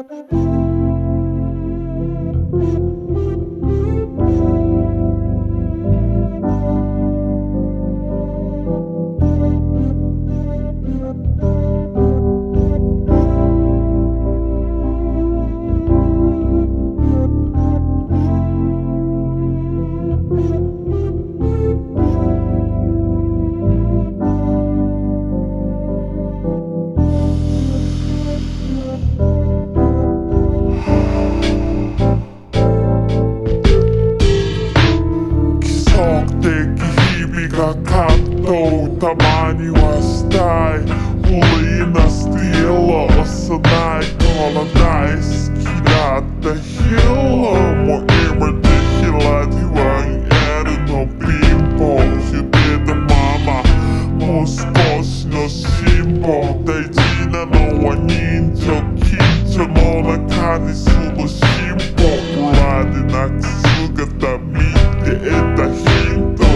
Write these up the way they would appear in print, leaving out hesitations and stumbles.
葛藤たまにはしたいフリーなスティール幼い頃大好きだったヒーローも今で開きはやるの貧乏ゆでたままもう少しの辛抱大事なのは人情緊張の中にする辛抱裏で泣く姿見て得たヒント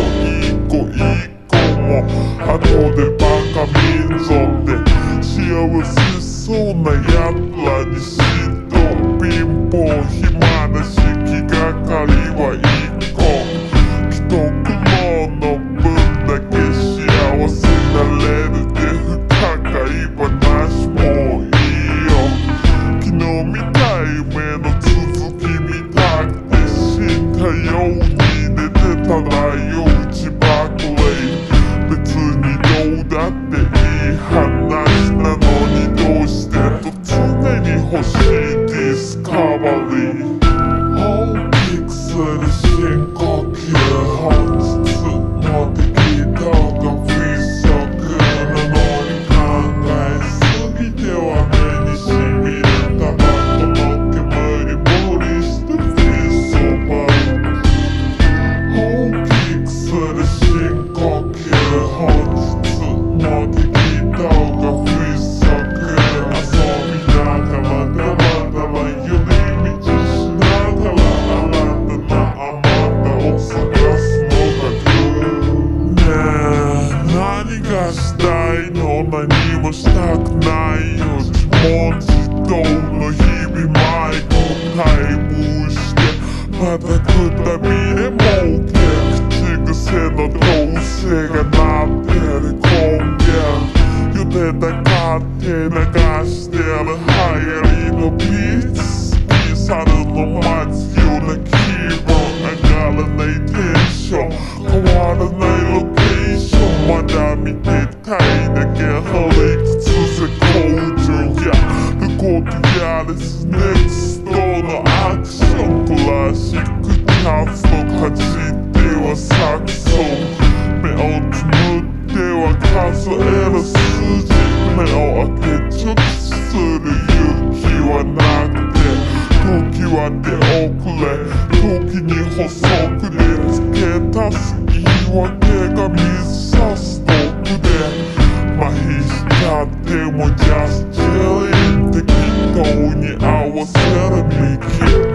後でバカ民族で幸せそうなやつらに嫉妬貧乏暇な式係は一個既得労の分だけ幸せなれるで不可解話もいいよ昨日みたい夢の続き見たくて死んだように寝てたらよ打ちばくれ別にどうだっていい話なのにどうしてと常に欲しいディスカバリー大きくする深呼吸本日もできたが不足なのに考えすぎては目にしみるタバコの煙無理してフィスをバル大きくする深呼吸本日もできたが不足遊びながらダラダラ寄り道しながら新たなあなたを探すのがねえ何がしたいの何もしたくないよ自問自答の日々迷子退部してまたくたびれも口癖のどうせがなってる根源ゆでた勝手流してる流行りのビーツ過ぎ去るの待つような気分上がらないテンション変わらないロケーションまだ見てたいだけ張りつつ工場やることやれすネクストのアクションクラシックキャストかじってはサクソ目をつむっては数える数字目を開け直視する勇気はなくて時は出遅れ時に補足で付け足す言い訳が水差す毒で麻痺しちゃってもジャスチェリー適当に合わせる右